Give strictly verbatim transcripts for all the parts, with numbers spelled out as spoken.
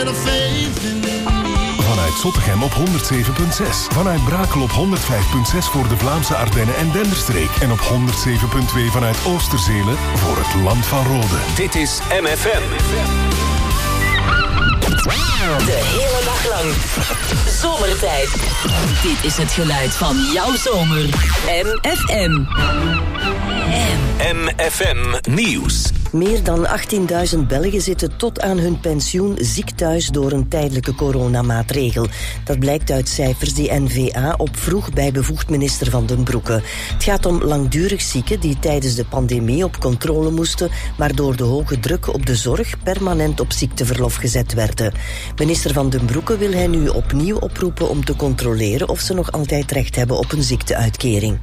of faith in me. Vanuit Zottegem op honderd zeven komma zes. Vanuit Brakel op honderd vijf komma zes voor de Vlaamse Ardennen en Denderstreek. En op honderd zeven komma twee vanuit Oosterzelen voor het Land van Rode. Dit is M F M. De hele dag lang. Zomertijd. Dit is het geluid van jouw zomer. M F M. M F M Nieuws. Meer dan achttienduizend Belgen zitten tot aan hun pensioen ziek thuis door een tijdelijke coronamaatregel. Dat blijkt uit cijfers die N V A opvroeg bij bevoegd minister Van den Broeke. Het gaat om langdurig zieken die tijdens de pandemie op controle moesten, maar door de hoge druk op de zorg permanent op ziekteverlof gezet werden. Minister Van den Broeke wil hen nu opnieuw oproepen om te controleren of ze nog altijd recht hebben op een ziekteuitkering.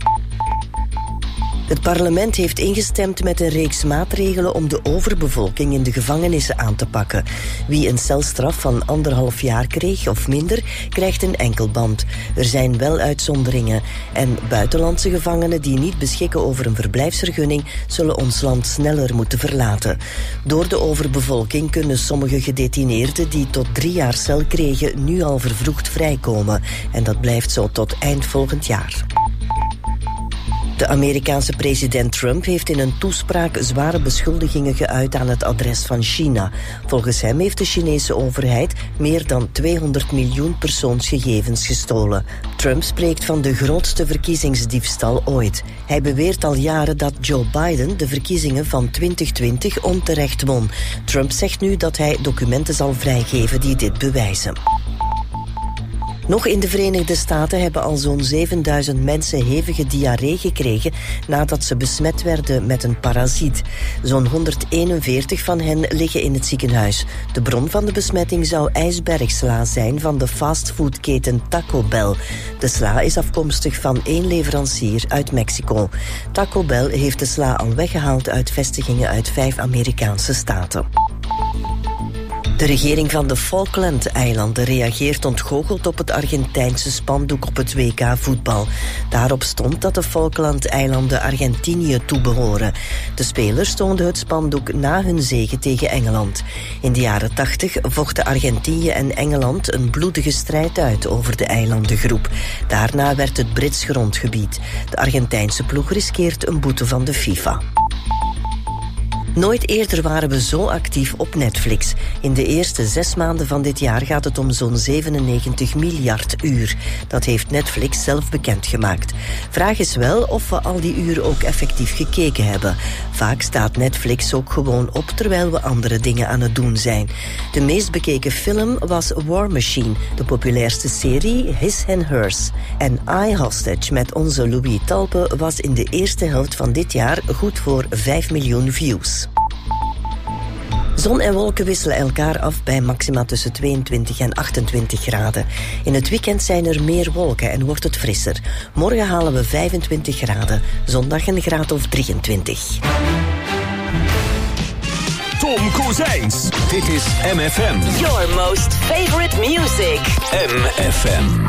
Het parlement heeft ingestemd met een reeks maatregelen om de overbevolking in de gevangenissen aan te pakken. Wie een celstraf van anderhalf jaar kreeg of minder, krijgt een enkelband. Er zijn wel uitzonderingen. En buitenlandse gevangenen die niet beschikken over een verblijfsvergunning zullen ons land sneller moeten verlaten. Door de overbevolking kunnen sommige gedetineerden die tot drie jaar cel kregen nu al vervroegd vrijkomen. En dat blijft zo tot eind volgend jaar. De Amerikaanse president Trump heeft in een toespraak zware beschuldigingen geuit aan het adres van China. Volgens hem heeft de Chinese overheid meer dan tweehonderd miljoen persoonsgegevens gestolen. Trump spreekt van de grootste verkiezingsdiefstal ooit. Hij beweert al jaren dat Joe Biden de verkiezingen van twintig twintig onterecht won. Trump zegt nu dat hij documenten zal vrijgeven die dit bewijzen. Nog in de Verenigde Staten hebben al zo'n zevenduizend mensen hevige diarree gekregen nadat ze besmet werden met een parasiet. Zo'n honderdeenenveertig van hen liggen in het ziekenhuis. De bron van de besmetting zou ijsbergsla zijn van de fastfoodketen Taco Bell. De sla is afkomstig van één leverancier uit Mexico. Taco Bell heeft de sla al weggehaald uit vestigingen uit vijf Amerikaanse staten. De regering van de Falkland-eilanden reageert ontgoocheld op het Argentijnse spandoek op het W K voetbal. Daarop stond dat de Falkland-eilanden Argentinië toebehoren. De spelers toonden het spandoek na hun zege tegen Engeland. In de jaren tachtig vochten Argentinië en Engeland een bloedige strijd uit over de eilandengroep. Daarna werd het Brits grondgebied. De Argentijnse ploeg riskeert een boete van de FIFA. Nooit eerder waren we zo actief op Netflix. In de eerste zes maanden van dit jaar gaat het om zo'n zevenennegentig miljard uur. Dat heeft Netflix zelf bekendgemaakt. Vraag is wel of we al die uren ook effectief gekeken hebben. Vaak staat Netflix ook gewoon op terwijl we andere dingen aan het doen zijn. De meest bekeken film was War Machine, de populairste serie His and Hers. En I Hostage met onze Louis Talpe was in de eerste helft van dit jaar goed voor vijf miljoen views. Zon en wolken wisselen elkaar af bij maxima tussen tweeëntwintig en achtentwintig graden. In het weekend zijn er meer wolken en wordt het frisser. Morgen halen we vijfentwintig graden, zondag een graad of drieëntwintig. Tom Kozijns. Dit is M F M. Your most favorite music. M F M.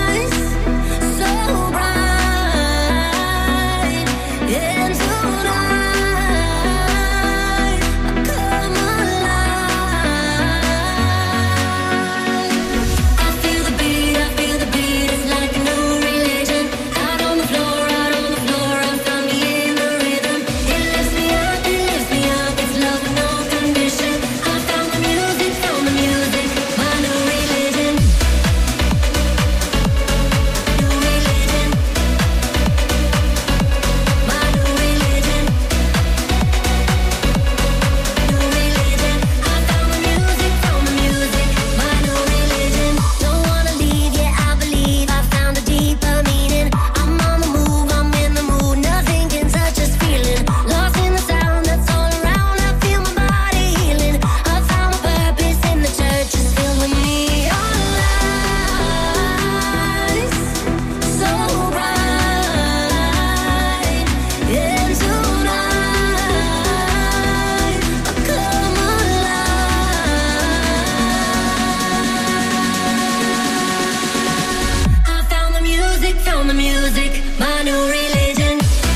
So bright into the music, my new religion.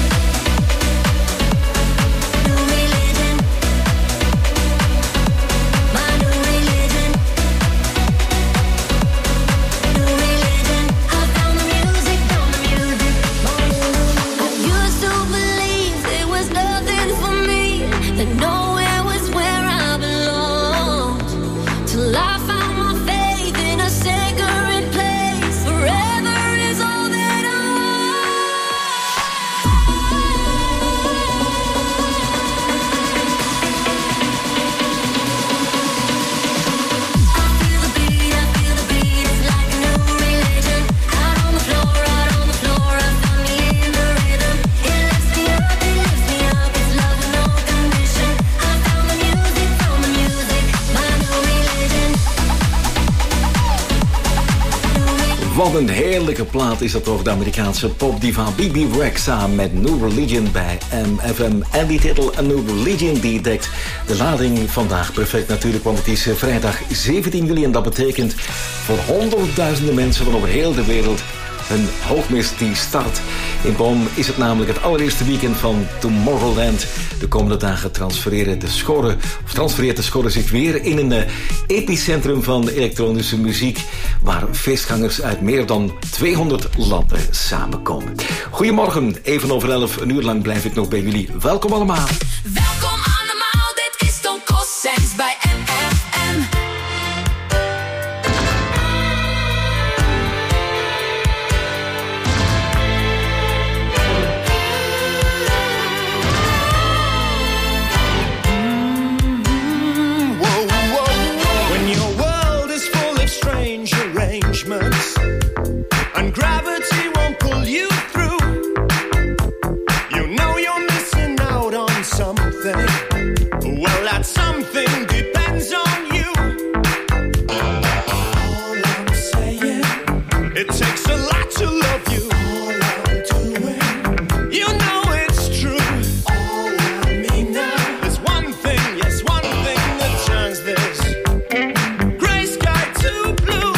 Wat een heerlijke plaat is dat toch, de Amerikaanse popdiva B B Rexha met New Religion bij M F M. En die titel, A New Religion, die dekt de lading vandaag perfect natuurlijk, want het is vrijdag zeventien juli en dat betekent voor honderdduizenden mensen van over heel de wereld een hoogmis die start. In Boom is het namelijk het allereerste weekend van Tomorrowland. De komende dagen transfereren de scoren, of transfereert de scoren zich weer in een uh, epicentrum van elektronische muziek, waar feestgangers uit meer dan tweehonderd landen samenkomen. Goedemorgen, even over elf, een uur lang blijf ik nog bij jullie. Welkom allemaal. Welkom allemaal, dit is Tom Cossens bij M F M. And gravity won't pull you through. You know you're missing out on something. Well, that something depends on you. All I'm saying, it takes a lot to love you. All I'm doing, you know it's true. All I mean now is one thing, yes, one thing that turns this gray sky to blue.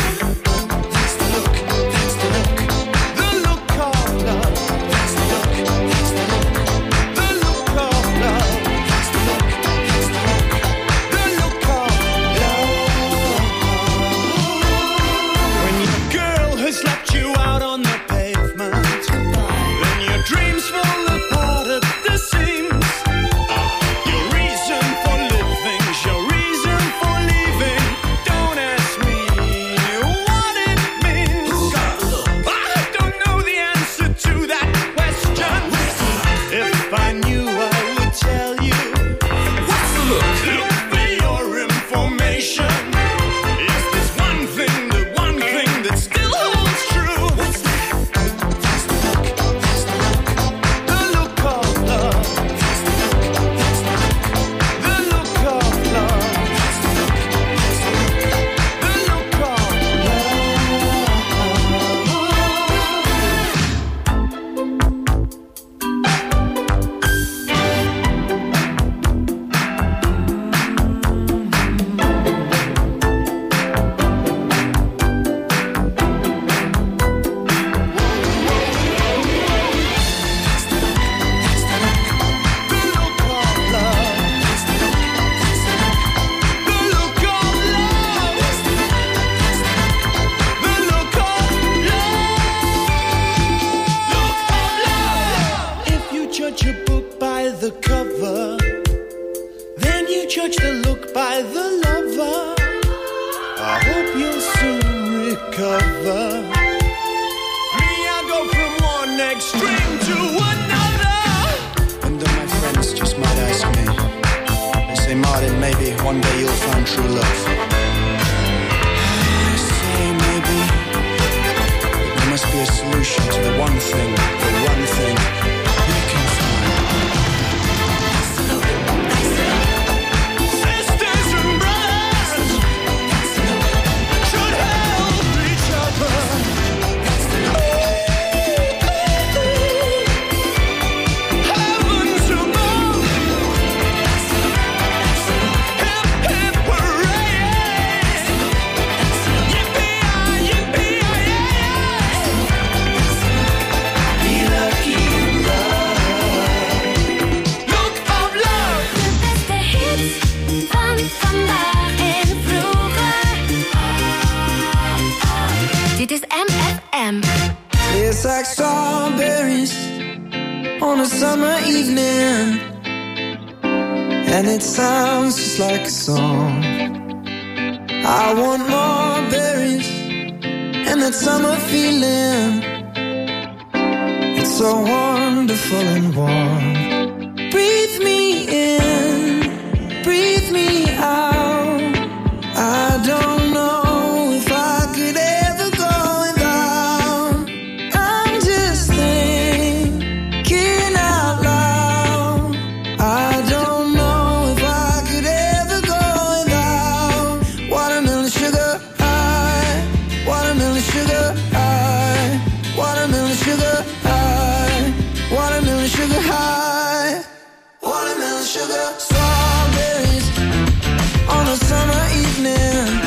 on a summer evening, and it sounds just like a song. I want more berries and that summer feeling. It's so wonderful and warm. Breathe me in, breathe me out. I don't know if I could ever go without. I'm just thinking out loud. I don't know if I could ever go without watermelon sugar high, watermelon sugar high, watermelon sugar high, watermelon sugar high, watermelon sugar. Strawberries on a summer evening.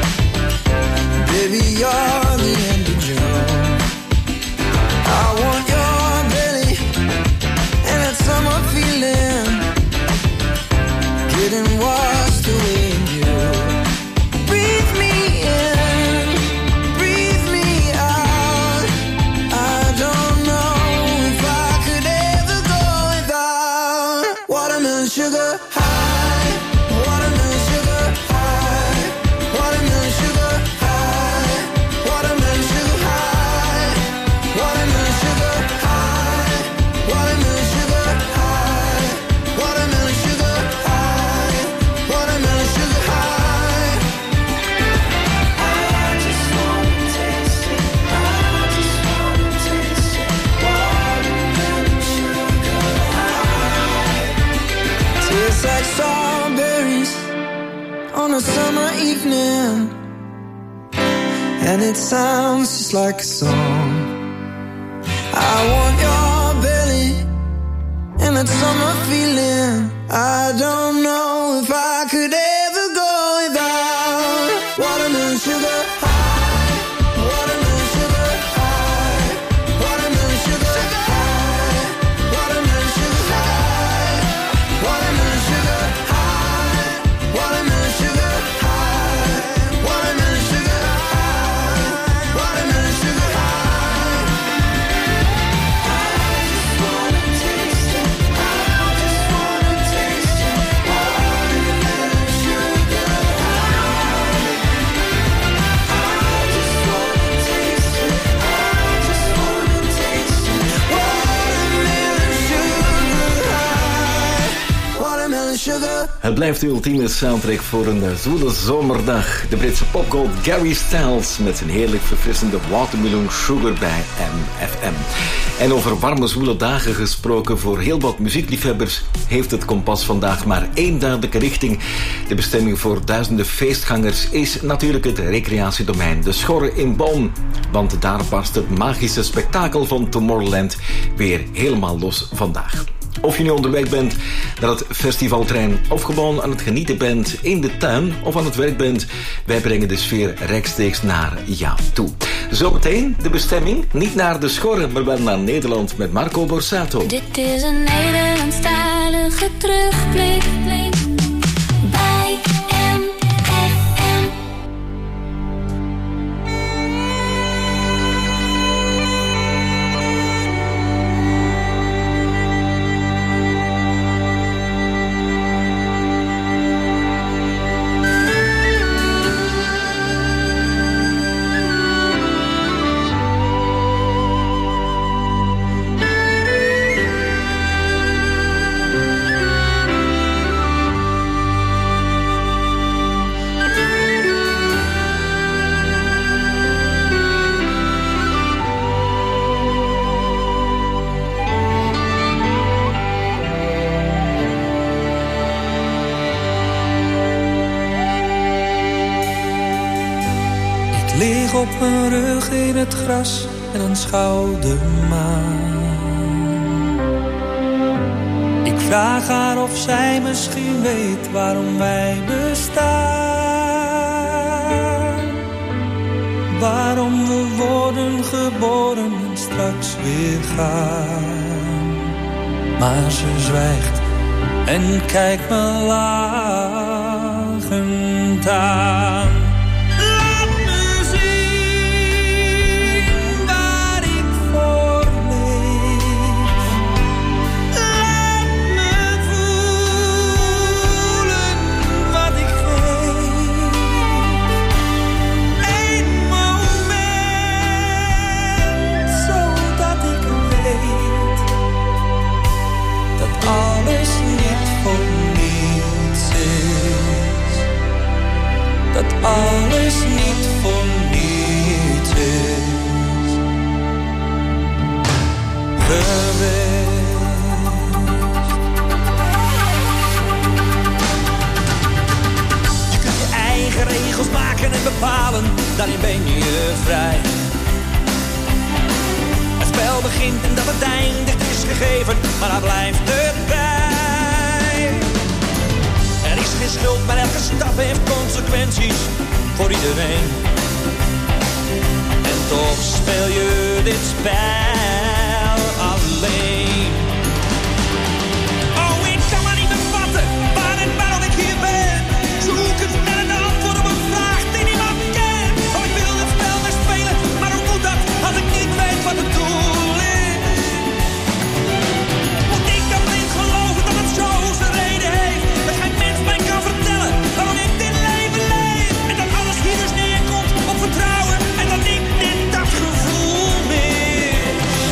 Baby, you're the end of June. I want your belly and that summer feeling, getting washed away in you. Breathe me in, breathe me out. I don't know if I could ever go without watermelon sugar high, watermelon sugar high, watermelon sugar high, watermelon sugar high, watermelon sugar high, watermelon sugar high, watermelon sugar high, watermelon sugar high. I just wanna taste it, I just wanna taste it, watermelon sugar high. Tastes like strawberries on a summer evening, and it sounds just like a song. I want your belly and that summer feeling. I don't know if I could ever go without watermelon sugar high, watermelon sugar high, watermelon sugar high, watermelon sugar high, watermelon sugar high, watermelon sugar high, watermelon sugar high, watermelon sugar high. I just wanna taste it, I just wanna taste it, watermelon sugar high. I just wanna taste it, I just wanna taste it, watermelon sugar high, watermelon sugar. Het blijft de ultieme soundtrack voor een eh, zwoele zomerdag. De Britse popgold Gary Styles met zijn heerlijk verfrissende Watermelon Sugar bij M F M. En over warme zwoele dagen gesproken, voor heel wat muziekliefhebbers heeft het kompas vandaag maar één duidelijke richting. De bestemming voor duizenden feestgangers is natuurlijk het recreatiedomein De Schorre in Boom. Want daar barst het magische spektakel van Tomorrowland weer helemaal los vandaag. Of je nu onderweg bent naar het festivaltrein of gewoon aan het genieten bent in de tuin of aan het werk bent, wij brengen de sfeer rechtstreeks naar jou toe. Zometeen de bestemming, niet naar De Schorre, maar wel naar Nederland met Marco Borsato. Dit is een Nederlandstalige terugblik bij M F M. Lig op mijn rug in het gras en aanschouw de maan. Ik vraag haar of zij misschien weet waarom wij bestaan. Waarom we worden geboren en straks weer gaan. Maar ze zwijgt en kijkt me lachend aan. maken en bepalen, daarin ben je vrij. Het spel begint en dat het eindigt is gegeven, maar daar blijft het bij. Er is geen schuld, maar elke stap heeft consequenties voor iedereen. En toch speel je dit spel alleen. Oh, ik kan maar niet bevatten waar en waarom ik hier ben. Zoek het naar een antwoord op een vraag die niemand kent. Oh, ik wil het spel weer spelen, maar hoe moet dat als ik niet weet wat het doel is? Moet ik dan blind geloven dat het zo zijn reden heeft? Dat geen mens mij kan vertellen waarom ik dit leven leef. En dat alles hier dus neerkomt op vertrouwen en dat ik dit dat gevoel mis.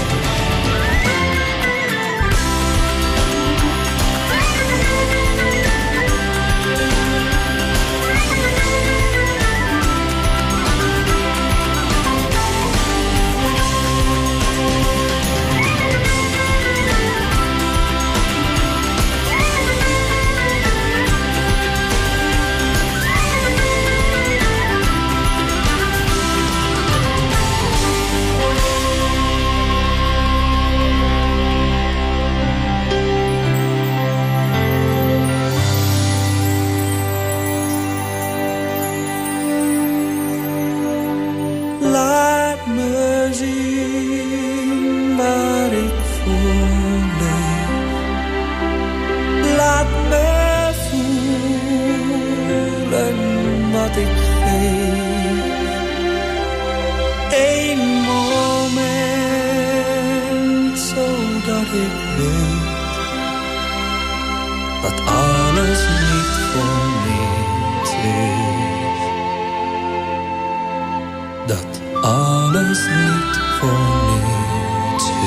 Laat me zien waar ik voor leef. Laat me voelen wat ik geef. Eén moment, zodat ik weet dat alles niet voor niets is. Dat alles niet voor niets is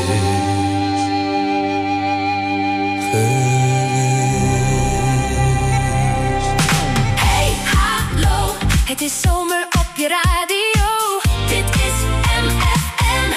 geweest. Hey, hallo, het is zomer op je radio. Dit is M F M.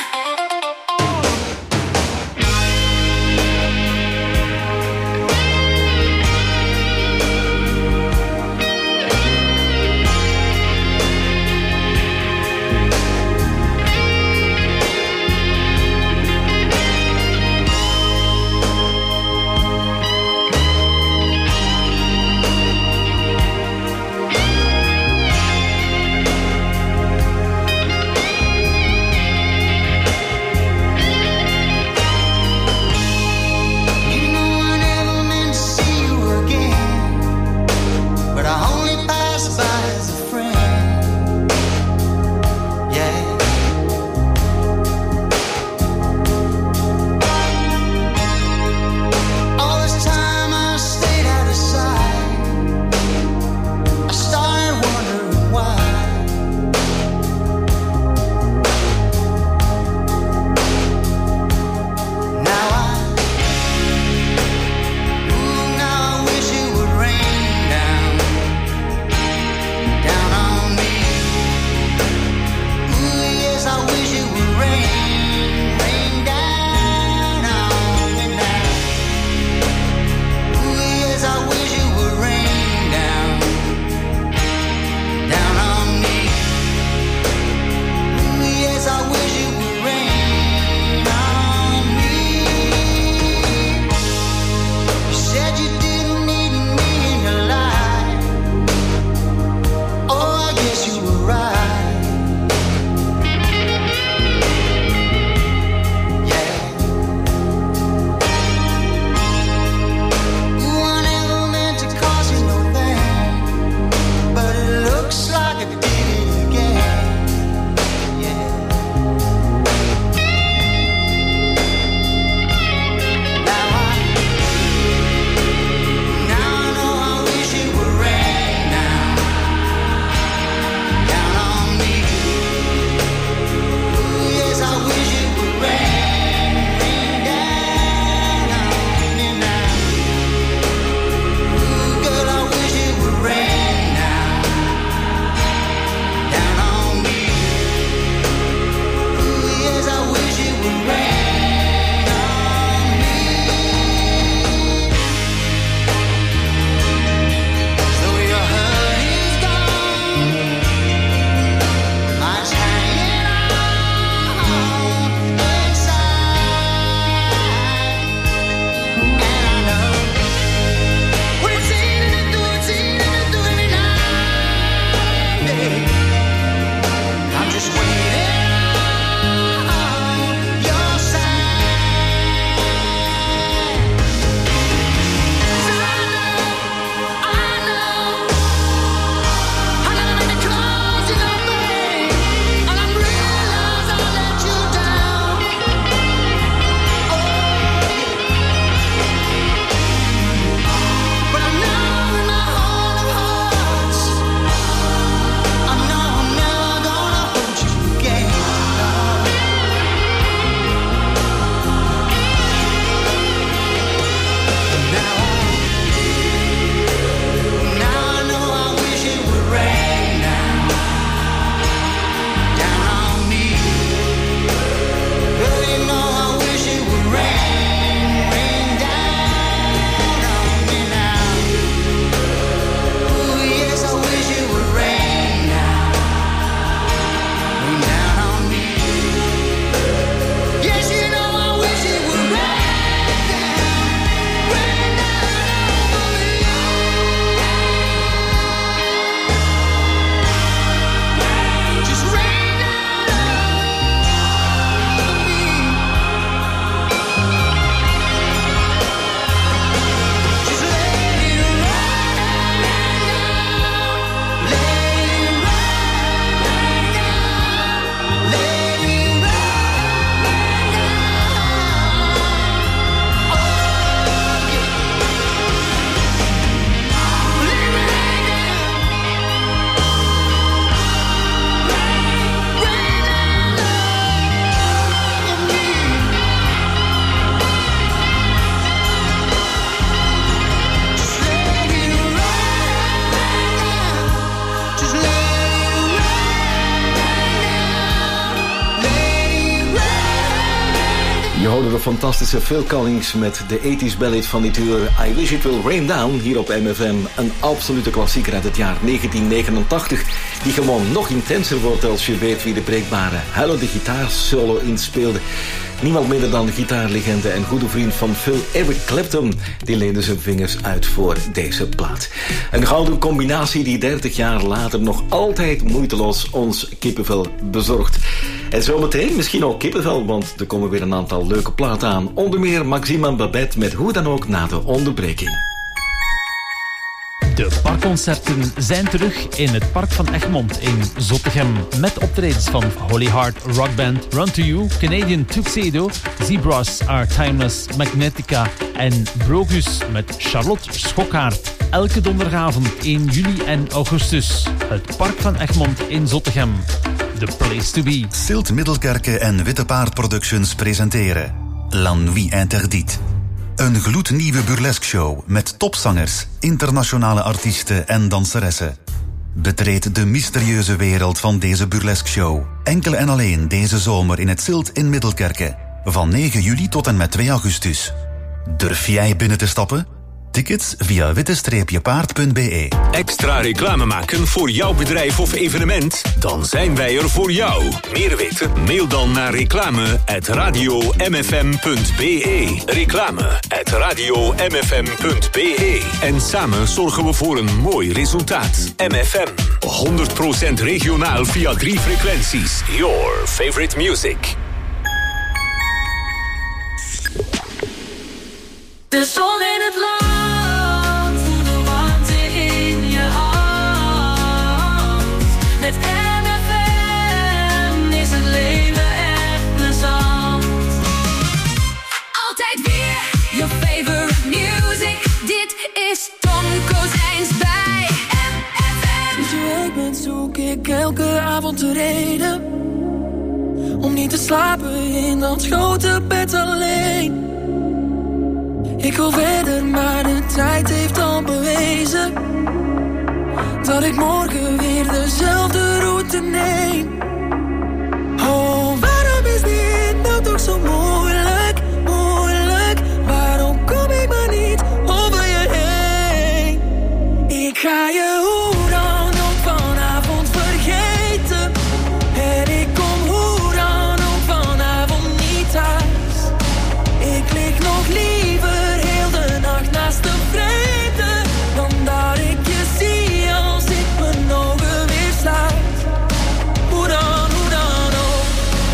fantastische Phil Collins met de tachtiger ballad van die tour I Wish It Will Rain Down hier op M F M. Een absolute klassieker uit het jaar negentien negenentachtig die gewoon nog intenser wordt als je weet wie de breekbare huilende gitaarsolo inspeelde. Niemand minder dan gitaarlegende en goede vriend van Phil, Eric Clapton, die leende zijn vingers uit voor deze plaat. Een gouden combinatie die dertig jaar later nog altijd moeiteloos ons kippenvel bezorgt. En zometeen misschien ook kippenvel, want er komen weer een aantal leuke platen aan. Onder meer Maxime en Babette met Hoe dan ook na de onderbreking. De parkconcerten zijn terug in het Park van Egmond in Zottegem. Met optredens van Holy Heart Rock Band, Run to You, Canadian Tuxedo, Zebras Are Timeless, Magnetica en Brogus met Charlotte Schokkaert. Elke donderdagavond in juli en augustus. Het Park van Egmond in Zottegem. The place to be. Silt Middelkerke en Witte Paard Productions presenteren La Nuit Interdite. Een gloednieuwe burlesque show met topzangers, internationale artiesten en danseressen. Betreed de mysterieuze wereld van deze burlesque show. Enkel en alleen deze zomer in het Silt in Middelkerke. Van negen juli tot en met twee augustus. Durf jij binnen te stappen? Tickets via witte paard punt b e. Extra reclame maken voor jouw bedrijf of evenement? Dan zijn wij er voor jou. Meer weten? Mail dan naar reclame at radio m f m punt b e. Reclame at radio m f m punt b e. En samen zorgen we voor een mooi resultaat. M F M, honderd procent regionaal via drie frequenties. Your favorite music. De zon in het land, voel de warmte in je hand. Met M F M is het leven echt plezant. Altijd weer your favorite music. Dit is Tom Kozijns bij M F M. Sinds je weg bent zoek ik elke avond de reden om niet te slapen in dat grote bed alleen. Ik wil verder, maar de tijd heeft al bewezen dat ik morgen weer dezelfde route neem. Oh, waarom is dit nou toch zo moeilijk, moeilijk? Waarom kom ik maar niet over je heen? Ik ga je hoe dan ook vanavond vergeten. En ik kom hoe dan ook vanavond niet thuis. Ik lig nog liever naast de vrede, dan dat ik je zie als ik mijn ogen weer sluit. Hoe dan, hoe dan ook.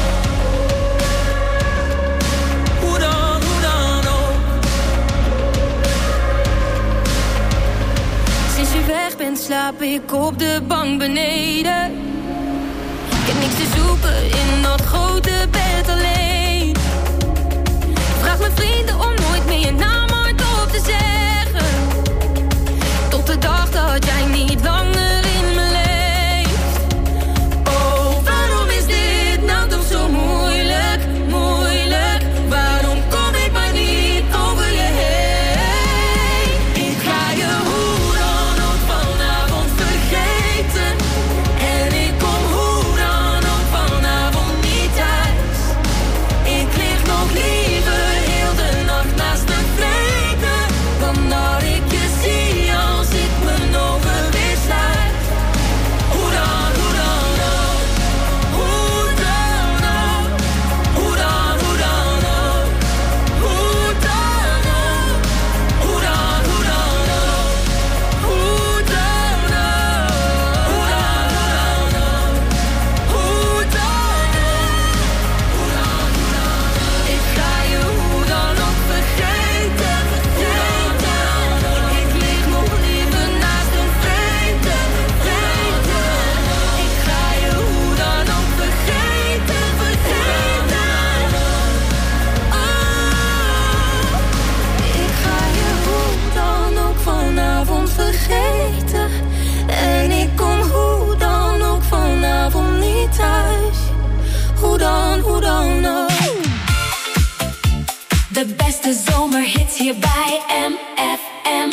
Hoe dan, hoe dan ook. Sinds je weg bent slaap ik op de bank beneden. Ik heb niks te zoeken in dat grote bed alleen. Ik vraag mijn vrienden om nooit meer je naam te zeggen, tot de dag dat jij niet langer in me leeft. Oh, waarom is dit nou toch zo moeilijk, moeilijk? Waarom kom ik maar niet over je heen? Ik ga je hoe dan ook vanavond vergeten. En ik kom hoe dan ook vanavond niet thuis. Ik lig nog liever heel de nacht naast de vrede, dan dat ik je zie als ik mijn ogen weer sluit. Hoe dan, hoe dan ook. Hoe dan ook. Hoe dan, hoe dan ook. Hoe dan ook. Hoe dan, hoe dan ook. Hoe dan ook. Hoe dan, hoe dan ook. Hoe dan ook. Hoe dan, hoe dan ook. Ik ga je hoe dan ook vergeten. Ik lig nog liever naast een vreemde, vreemde. Ik ga je hoe dan ook vergeten, vergeten. Oh, ik ga je hoe dan ook vanavond vergeten. En ik kom hoe dan ook vanavond niet thuis. Hoe dan, hoe dan ook. De beste zomerhits hier bij M F M.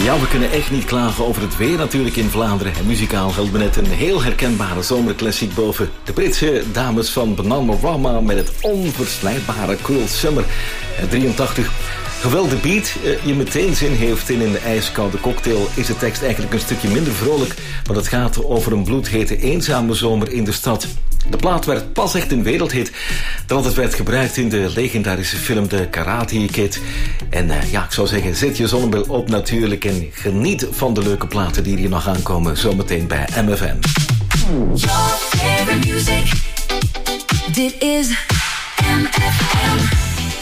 Ja, we kunnen echt niet klagen over het weer natuurlijk in Vlaanderen. En muzikaal hadden we net een heel herkenbare zomerclassiek boven. De Britse dames van Bananarama met het onverslijdbare Cruel Summer drieëntachtig. Hoewel de beat uh, je meteen zin heeft in een ijskoude cocktail, is de tekst eigenlijk een stukje minder vrolijk, want het gaat over een bloedhete eenzame zomer in de stad. De plaat werd pas echt een wereldhit dat het werd gebruikt in de legendarische film The Karate Kid. En uh, ja, ik zou zeggen, zet je zonnebril op natuurlijk en geniet van de leuke platen die hier nog aankomen zometeen bij M F M. Your favorite music. Dit is M F M.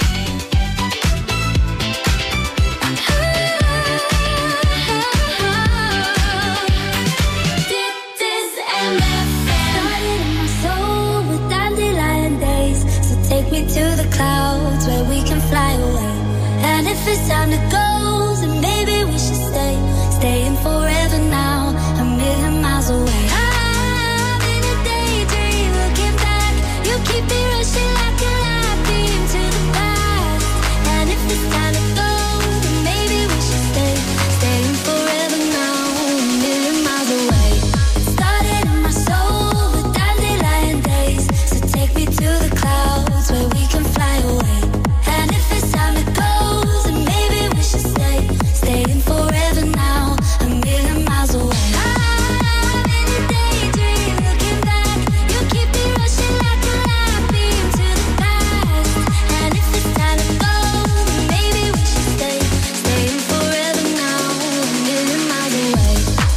To the clouds where we can fly away. And if it's time to go, then maybe we should stay. Staying forever now, a million miles away. I'm in a daydream, looking back. You keep me rushing like a light beam to the past. And if it's time to go, then maybe we should stay. Staying forever now, a million miles away. It started in my soul with dandelion days. So take me to the clouds where we can fly away. And if it's time to go, then maybe we should stay. Staying forever now, a million miles away. I'm in a daydream, looking back. You keep me rushing like a light beam to the past. And if it's time to go, then maybe we should stay. Staying forever now, a million miles away.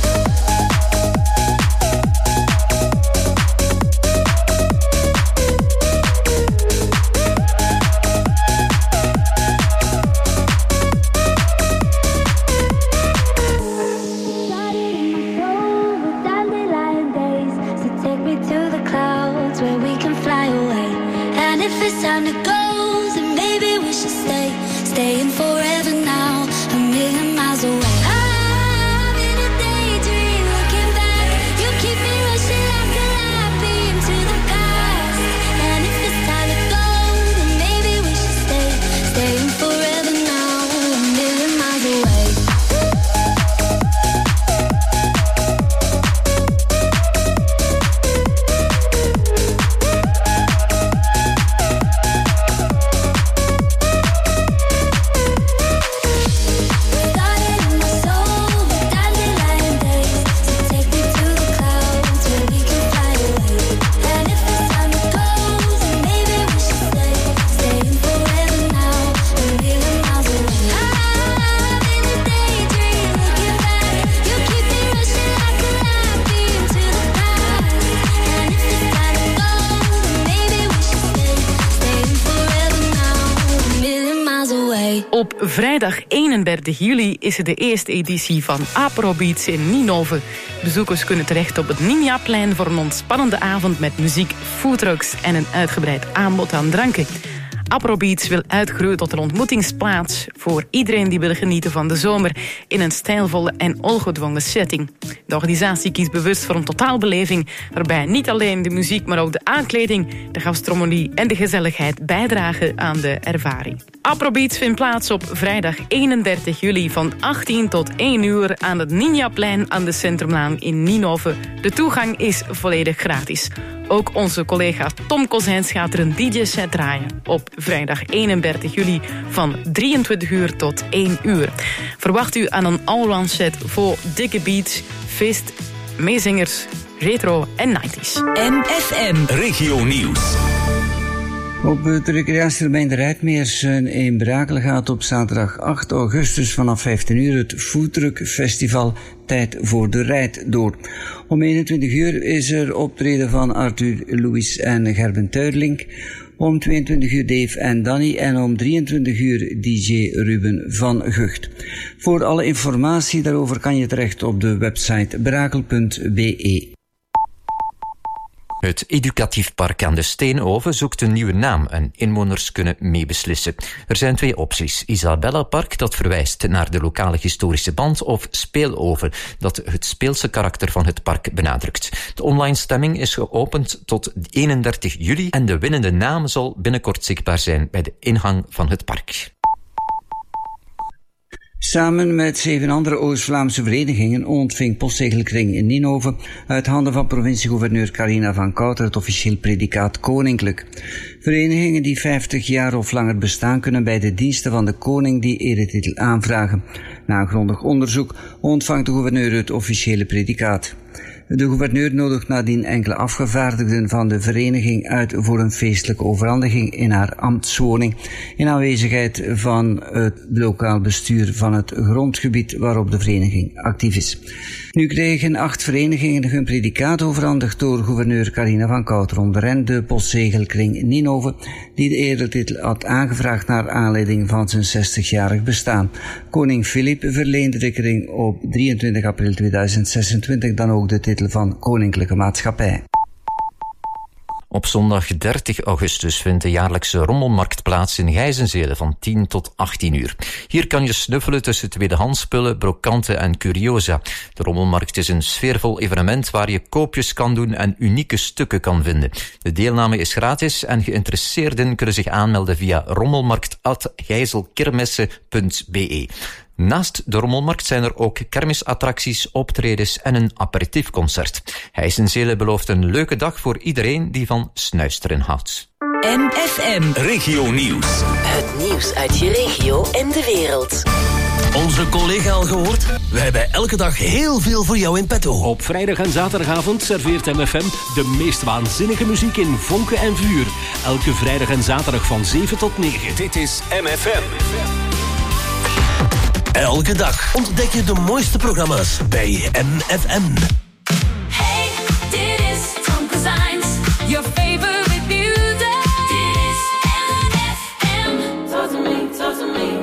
Dandelion days, so take me to the clouds where we can fly away. And if it's time to go, then maybe we should stay. Staying forever now, a million miles away. I'm in a daydream, looking back. You keep me rushing like a light beam to the past. And if it's time to go, then maybe we should stay. Staying forever now, a million miles away. Started in my soul with dandelion days. So take me to the clouds where we can fly away. And if it's time to go, then maybe we should stay. Staying forever now, a million miles away. I'm in a daydream, looking back. You keep me rushing like a light beam to the past. And if it's time to go, then maybe we should stay. Staying forever now, a million miles away. Op vrijdag eenendertig juli is er de eerste editie van Afrobeats in Ninove. Bezoekers kunnen terecht op het Ninjaplein voor een ontspannende avond met muziek, foodtrucks en een uitgebreid aanbod aan dranken. Afrobeats wil uitgroeien tot een ontmoetingsplaats voor iedereen die wil genieten van de zomer in een stijlvolle en ongedwongen setting. De organisatie kiest bewust voor een totaalbeleving waarbij niet alleen de muziek, maar ook de aankleding, de gastronomie en de gezelligheid bijdragen aan de ervaring. Afrobeats vindt plaats op vrijdag eenendertig juli van achttien tot één uur aan het Ninjaplein aan de Centrumlaan in Ninove. De toegang is volledig gratis. Ook onze collega Tom Kozijns gaat er een D J-set draaien op vrijdag eenendertig juli van drieëntwintig uur tot één uur. Verwacht u aan een allround set voor dikke beats, feest, meezingers, retro en nineties. M F M Regio Nieuws. Op het recreatieterrein de Rijtmeersen in Brakel gaat op zaterdag acht augustus vanaf vijftien uur het Foodtruck Festival Tijd voor de Rijd door. Om eenentwintig uur is er optreden van Arthur Louis en Gerben Tuirlink. Om tweeëntwintig uur Dave en Danny en om drieëntwintig uur D J Ruben van Gucht. Voor alle informatie daarover kan je terecht op de website brakel punt b e. Het educatief park aan de Steenoven zoekt een nieuwe naam en inwoners kunnen meebeslissen. Er zijn twee opties. Isabella Park, dat verwijst naar de lokale historische band, of Speeloven, dat het speelse karakter van het park benadrukt. De online stemming is geopend tot eenendertig juli en de winnende naam zal binnenkort zichtbaar zijn bij de ingang van het park. Samen met zeven andere Oost-Vlaamse verenigingen ontving Postzegelkring in Ninove uit handen van provinciegouverneur Carina van Kouter het officieel predicaat koninklijk. Verenigingen die vijftig jaar of langer bestaan kunnen bij de diensten van de koning die eretitel aanvragen. Na een grondig onderzoek ontvangt de gouverneur het officiële predicaat. De gouverneur nodigt nadien enkele afgevaardigden van de vereniging uit voor een feestelijke overhandiging in haar ambtswoning, in aanwezigheid van het lokaal bestuur van het grondgebied waarop de vereniging actief is. Nu kregen acht verenigingen hun predicaat overhandigd door gouverneur Carina van Kouter, onder hen de Postzegelkring Ninove, die de eretitel had aangevraagd naar aanleiding van zijn zestigjarig bestaan. Koning Filip verleende de kring op drieëntwintig april tweeduizend zesentwintig dan ook de titel van Koninklijke Maatschappij. Op zondag dertig augustus vindt de jaarlijkse rommelmarkt plaats in Gijzenzele van tien tot achttien uur. Hier kan je snuffelen tussen tweedehandsspullen, brokanten en curiosa. De rommelmarkt is een sfeervol evenement waar je koopjes kan doen en unieke stukken kan vinden. De deelname is gratis en geïnteresseerden kunnen zich aanmelden via rommelmarkt at gijzelkermesse punt be. Naast de rommelmarkt zijn er ook kermisattracties, optredens en een aperitiefconcert. Gijzenzele belooft een leuke dag voor iedereen die van snuisteren houdt. M F M. Regio Nieuws. Het nieuws uit je regio en de wereld. Onze collega al gehoord? We hebben elke dag heel veel voor jou in petto. Op vrijdag en zaterdagavond serveert M F M de meest waanzinnige muziek in vonken en vuur. Elke vrijdag en zaterdag van zeven tot negen. Dit is M F M. Elke dag ontdek je de mooiste programma's bij M F M. Hey, dit is Tonke Zines, your favorite music. Dit is M F M. Talk to me, talk to me.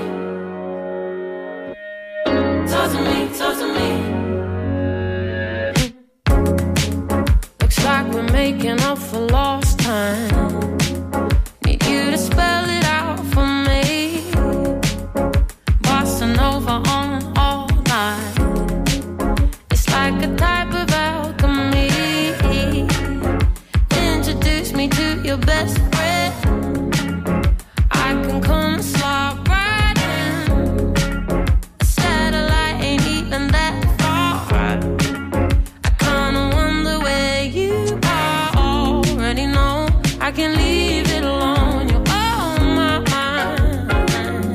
Talk to me, talk to me. Looks like we're making up for lost time. Need you to spell it out for me. Bossa Nova on all night. It's like a type of alchemy. Introduce me to your best friend. I can come and slide right in. A satellite ain't even that far. I kinda wonder where you are. Already know I can leave it alone. You're on my mind.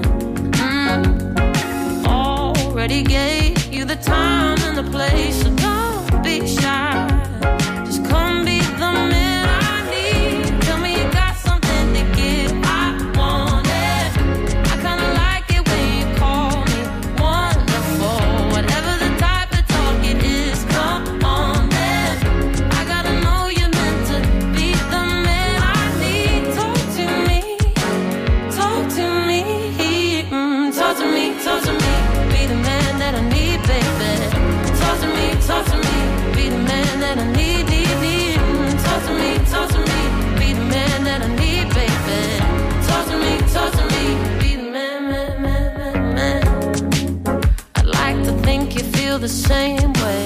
Mm. Already gave you the time and the place, so don't be shy. Just come be the man I need. Tell me you got something to give. I want it. I kinda like it when you call me wonderful. Whatever the type of talk it is, come on then. I gotta know you're meant to be the man I need. Talk to me, talk to me, mm, talk to me, talk to me. Be the man that I need, baby. Talk to me, talk to me. Be the man that I need, need, need. Mm, talk to me, talk to me. Be the man that I need, baby. Talk to me, talk to me. Be the man, man, man, man, man. I'd like to think you feel the same way,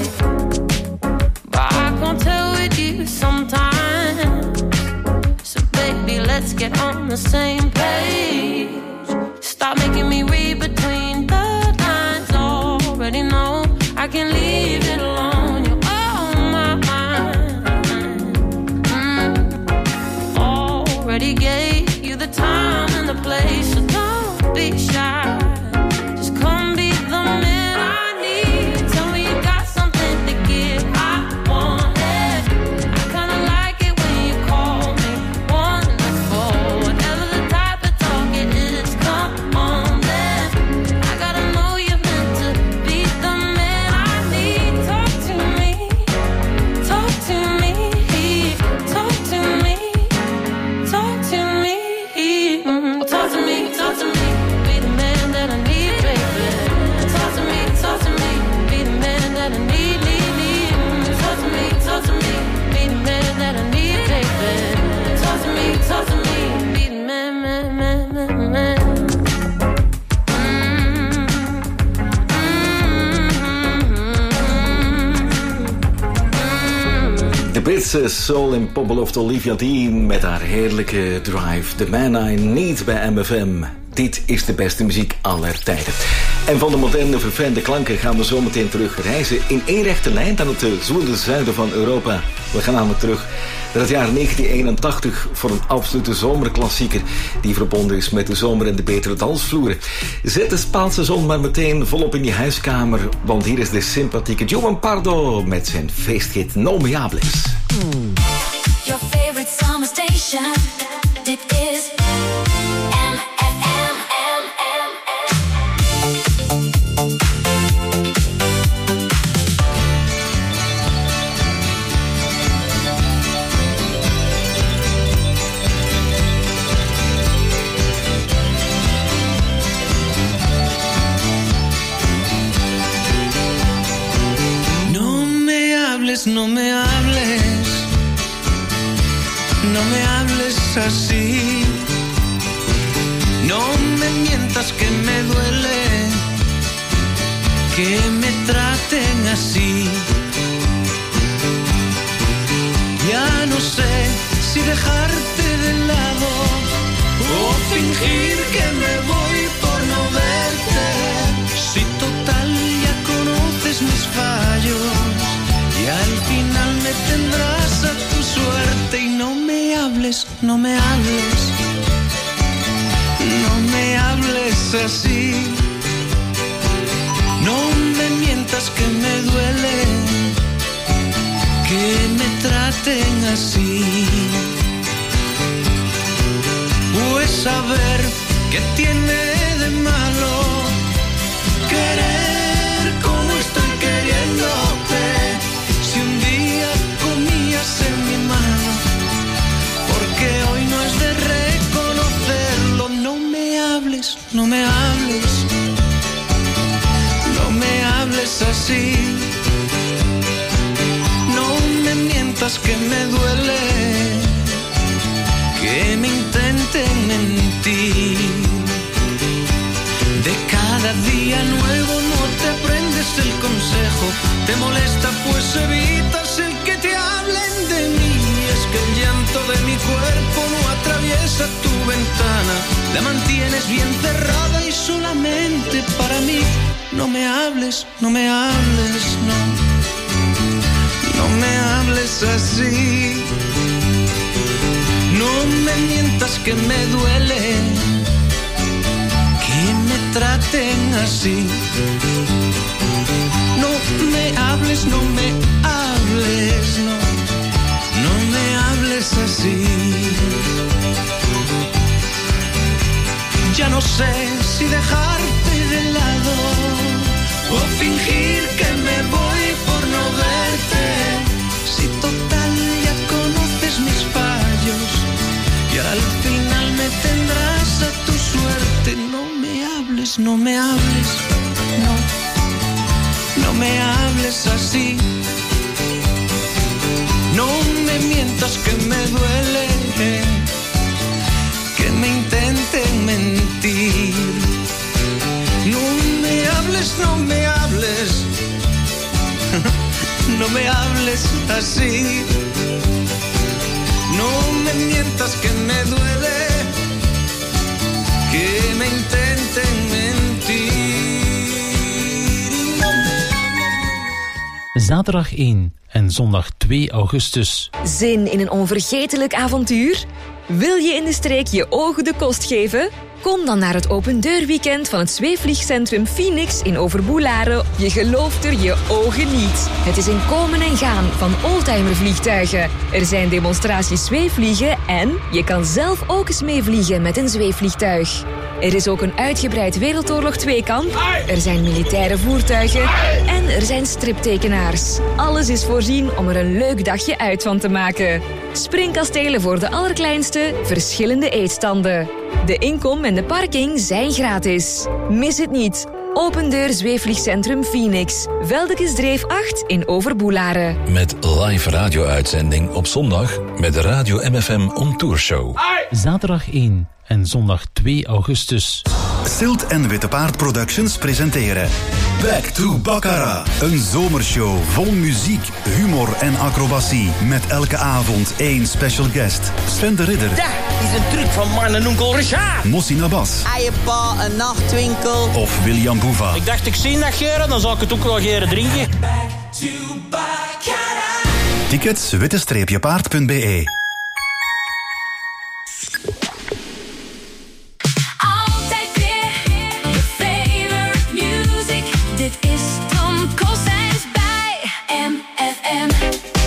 but I can't tell with you sometimes. So baby, let's get on the same page. Stop making me read between the lines. Already know I can leave it alone. You're on my mind. Mm. Already gave you the time and the place, so don't be shy. Just come be the man I need. Tell me you got something to give. I want it. I kinda like it when you call me wonderful. Whatever the type of talk it is, come on then. I gotta know you're meant to be the man I need. Talk to me, talk to me, talk to me, talk to me, mm, talk to me, talk to me. Be the man that I need, baby. Talk to me, talk to me. Be the man that I need, need, need. Mm, talk to me, talk to me. Be the man that I need, baby. Talk to me, talk to me. Be the man, man, man, man, man. De Britse soul- en popbelofte Olivia Dean met haar heerlijke drive. The Man I Need bij M F M. Dit is de beste muziek aller tijden. En van de moderne verfijnde klanken gaan we zo meteen terug reizen in één rechte lijn naar het zoele zuiden van Europa. We gaan namelijk terug naar het jaar negentien eenentachtig voor een absolute zomerklassieker die verbonden is met de zomer en de betere dansvloeren. Zet de Spaanse zon maar meteen volop in je huiskamer, want hier is de sympathieke Joan Pardo met zijn feesthit No Me Hables. Your favorite summer station. Dit is M F M. No me hables, no me hables así, no me mientas que me duele, que me traten así. Ya no sé si dejarte de lado o fingir que me voy por no verte, si total ya conoces mis fallos. Y al final me tendrás a tu suerte y no me hables, no me hables, no me hables así. No me mientas que me duele, que me traten así. Pues a ver qué tiene de malo querer como estoy queriéndote. En mi mano, porque hoy no es de reconocerlo. No me hables, no me hables, no me hables así. No me mientas que me duele, que me intenten mentir. De cada día nuevo no te aprendes el consejo, te molesta pues evitas el que te hablen de mí. Es que el llanto de mi cuerpo no atraviesa tu ventana, la mantienes bien cerrada y solamente para mí. No me hables, no me hables, no, no me hables así. No me mientas que me duele, que me traten así. No me hables, no me hables, no, no me hables así. Ya no sé si dejarte de lado o fingir que me voy por no verte, si total ya conoces mis fallos y al final me tendrás a tu suerte. No me hables, no me hables, no, no me hables así. No me mientas que me duele, que me intenten mentir. No me hables, no me hables, no me hables así. No me mientas que me duele, que me intenten mentir. Zaterdag één en zondag twee augustus. Zin in een onvergetelijk avontuur? Wil je in de streek je ogen de kost geven? Kom dan naar het opendeurweekend van het zweefvliegcentrum Phoenix in Overboelaren. Je gelooft er je ogen niet. Het is een komen en gaan van oldtimervliegtuigen. Er zijn demonstraties zweefvliegen en je kan zelf ook eens meevliegen met een zweefvliegtuig. Er is ook een uitgebreid Wereldoorlog twee-kamp. Er zijn militaire voertuigen. En er zijn striptekenaars. Alles is voorzien om er een leuk dagje uit van te maken. Springkastelen voor de allerkleinste, verschillende eetstanden. De inkom en de parking zijn gratis. Mis het niet. Opendeur Zweefvliegcentrum Phoenix. Veldekesdreef acht in Overboelaren. Met live radio-uitzending op zondag met de Radio M F M On Tour Show. Zaterdag één en zondag twee augustus. Silt en Witte Paard Productions presenteren Back to Baccarat. Een zomershow vol muziek, humor en acrobatie. Met elke avond één special guest. Sven de Ridder. Dat is een truc van man en onkel Richard. Mossin Abbas. Eiepa, een nachtwinkel. Of William Boeva. Ik dacht, ik zie dat geren, dan zal ik het ook wel geren drinken. Tickets witte-paard punt b e. Altijd weer je favorite music. Dit is Tom Koolsijs bij M F M.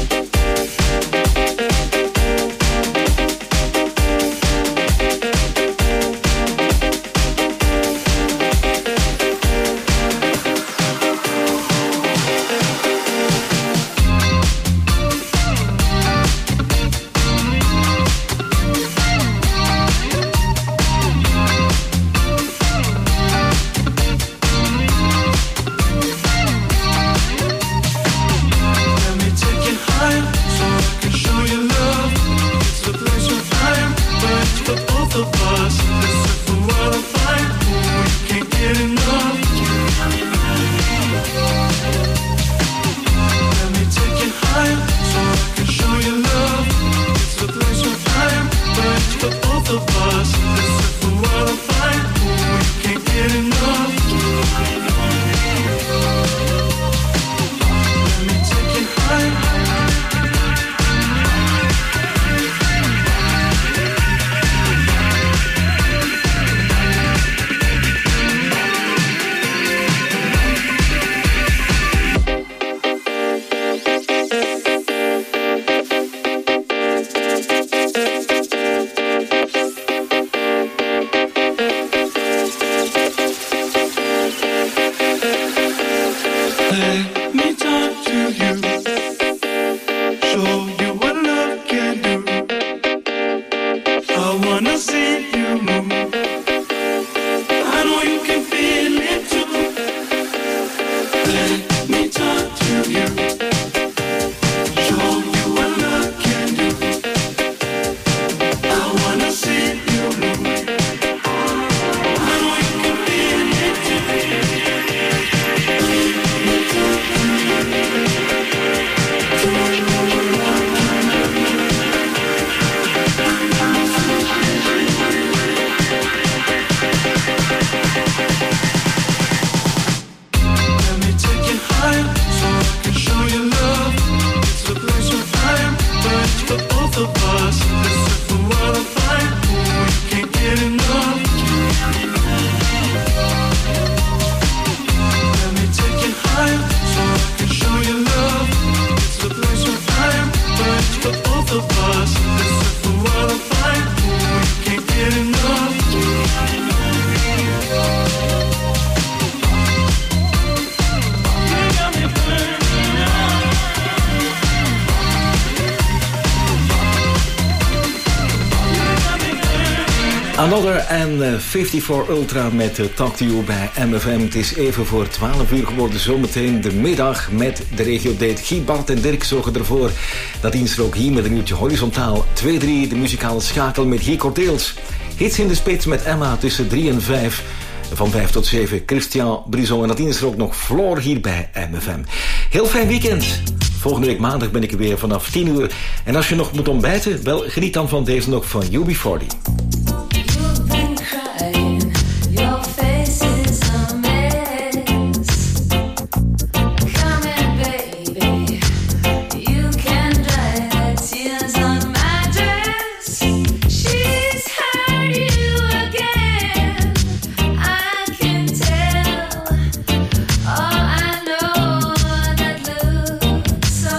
Another en vijfenvijftig Ultra met uh, Talk to You bij M F M. Het is even voor twaalf uur geworden. Zometeen de middag met de regio-update. Guy, Bart en Dirk zorgen ervoor dat dienst er ook hier met een uurtje horizontaal. twee drie de muzikale schakel met Guy Cordeels. Hits in de spits met Emma tussen drie en vijf. Van vijf tot zeven Christian Brison. En dat dienst er ook nog Floor hier bij M F M. Heel fijn weekend. Volgende week maandag ben ik er weer vanaf tien uur. En als je nog moet ontbijten, wel geniet dan van deze nog van U B forty.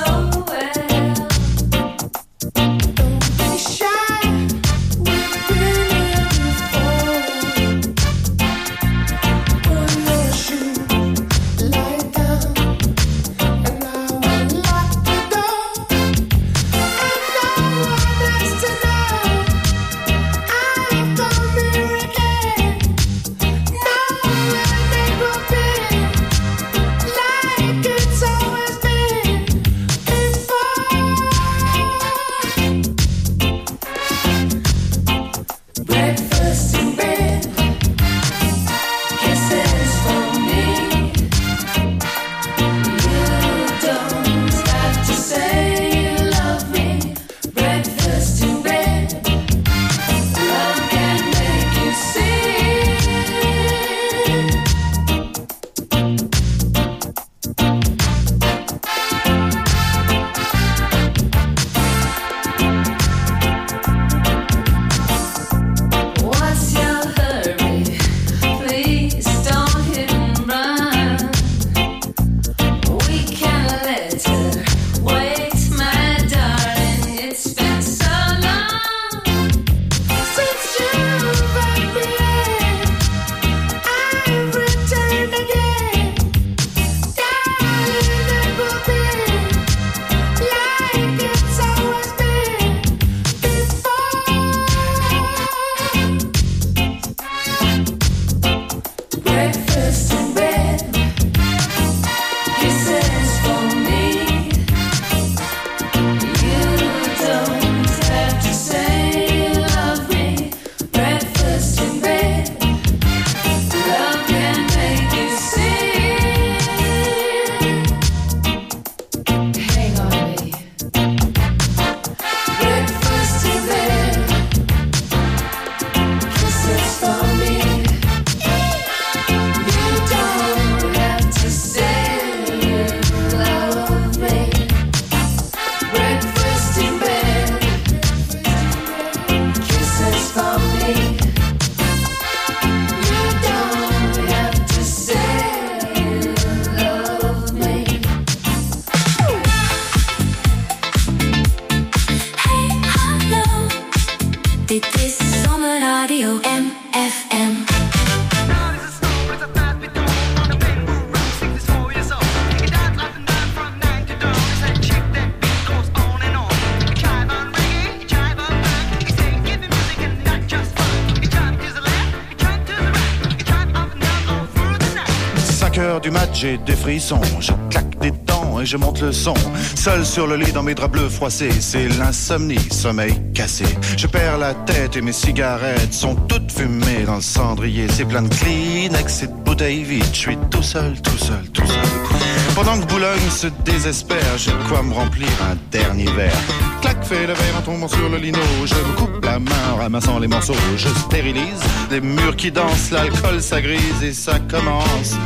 Shy, cinq heures du mat, j'ai des frissons. Je claque des dents et je monte le son. Seul sur le lit dans mes draps bleus froissés, c'est l'insomnie, sommeil cassé. Je perds la tête et mes cigarettes sont toutes fumées dans le cendrier. C'est plein de Kleenex et de bouteilles vides. Je suis tout seul, tout seul, tout seul. Pendant que Boulogne se désespère, j'ai de quoi me remplir un dernier verre. Clac, fais le verre en tombant sur le lino. Je me coupe la main en ramassant les morceaux. Je stérilise des murs qui dansent. L'alcool s'agrise et ça commence.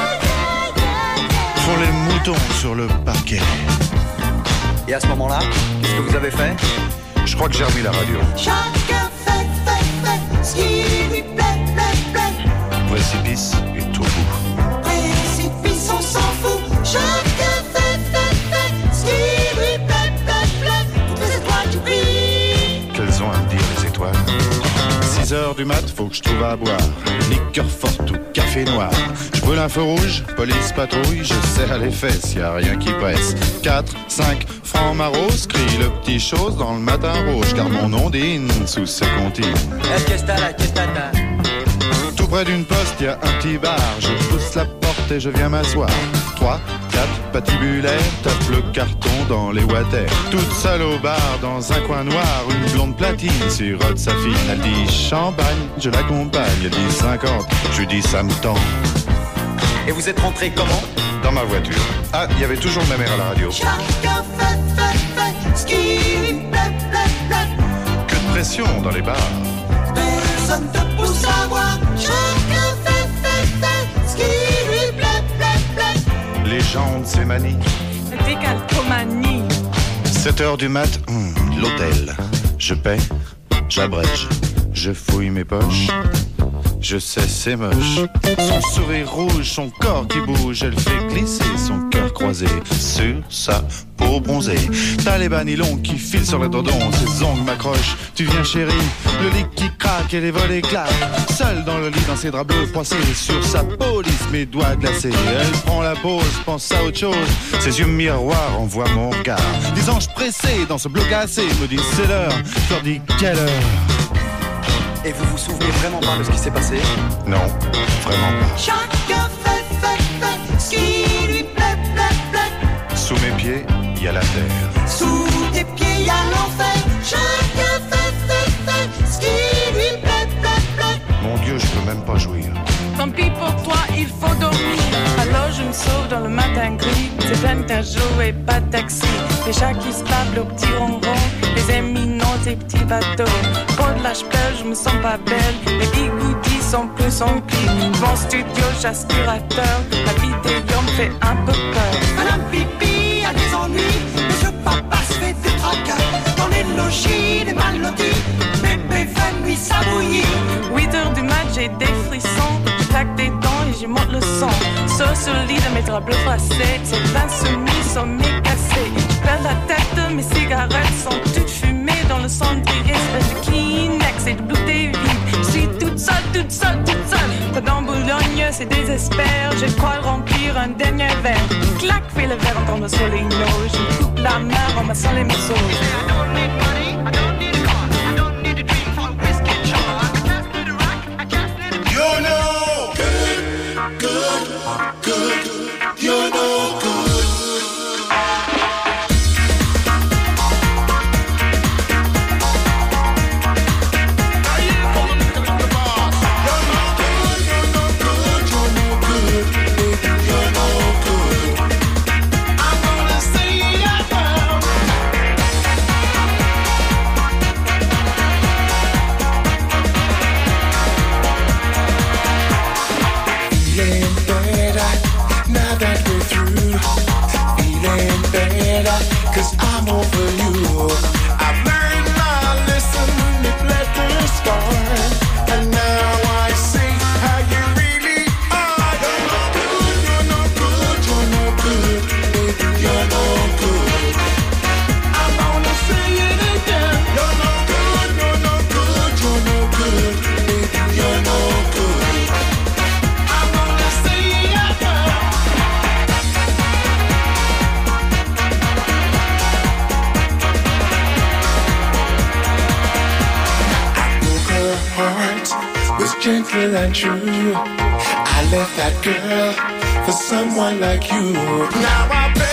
Font les moutons sur le parquet. Et à ce moment-là, qu'est-ce que vous avez fait? Je crois que j'ai remis la radio. Chacun fait, fait, fait ce qui lui plaît, plaît, plaît. Précipice est au bout. Précipice, on s'en fout. Chacun fait, fait, fait ce qui lui plaît, plaît, plaît. Toutes les étoiles qui brillent. Qu'elles ont à me dire les étoiles. six heures du mat, faut que je trouve à boire. Liqueur forte ou café noir. Je brûle un feu rouge, police patrouille. Je serre les fesses, y a rien qui presse. quatre, cinq, francs maros, crie le petit chose dans le matin rouge. Car mon ondine sous ses comptines. Tout près d'une poste, y a un petit bar. Je pousse la porte et je viens m'asseoir. trois, quatre, patibulaire, tape le carton dans les water. Toute seule au bar, dans un coin noir, une blonde platine sirote sa fille. Elle dit champagne, je l'accompagne. Elle dit cinquante, je lui dis ça me tend. Et vous êtes rentré comment? Dans ma voiture. Ah, il y avait toujours ma mère à la radio. Chacun fait, fait, fait ce qui lui plaît, plaît, plaît. Que de pression dans les bars. Personne te pousse à voir. Chacun fait, fait, fait ce qui lui plaît, plaît, plaît. Les gens de ces manies. Décalcomanie. sept heures du mat, hum, l'hôtel. Je paie, j'abrège, je fouille mes poches. Je sais, c'est moche. Son sourire rouge, son corps qui bouge. Elle fait glisser son cœur croisé sur sa peau bronzée. T'as les bas nylons qui filent sur le dodon. Ses ongles m'accrochent. Tu viens chérie, le lit qui craque et les volets claquent. Seule dans le lit, dans ses draps bleus froissés. Sur sa peau lisse, mes doigts glacés. Elle prend la pause, pense à autre chose. Ses yeux miroirs envoient mon regard. Des anges pressés dans ce bleu glacé me disent c'est l'heure. Je leur dis quelle heure. Et vous vous souvenez vraiment pas de ce qui s'est passé? Non, vraiment pas. Chacun fait, fait, fait ce qui lui plaît, plaît, plaît. Sous mes pieds, il y a la terre. Sous tes pieds, il y a l'enfer. Chacun fait, fait, fait ce qui lui plaît, plaît, plaît. Mon Dieu, je peux même pas jouir. Tant pis pour toi, il faut dormir. Alors je me sauve dans le matin gris. C'est plein de jour et pas de taxi. Les chats qui se tapent le petit ronron. Les éminents, tes petits bateaux. Pour de l'âge belle, je me sens pas belle. Les bigoudis sont plus en pli. Mon studio, j'aspirateur. La vidéo me fait un peu peur. Madame Pipi a des ennuis. Monsieur Papa se fait des tracas. Dans les logis, les mal lotis. Bébé fait nuit, ça bouillit. huit heures du mat, j'ai des frissons. Je claque des dents et je monte le son. Sur ce lit de mes draps bleus froissés. Ces vingt soumis sont mécassés. Je perds la tête, mes cigarettes sont toutes fumées dans le cendrier. Espèce de Kleenex et de bouteilles vides. Je suis toute seule, toute seule, toute seule. Dans Boulogne, c'est désespère. Je crois remplir un dernier verre. Clac, fais le verre en tombant sur les noix. Je coupe la main en ramassant les morceaux. You're no good, good, good. You're no good. Cause I'm over you. I've learned my lesson, it left the scar. And now I see how you really are. You're no good, you're no good, you're no good, baby, you're no good. I'm gonna say it again. You're no good, you're no good, you're no good, baby, you're no good. I'm gonna say it again. Heart was gentle and true. I left that girl for someone like you. Now I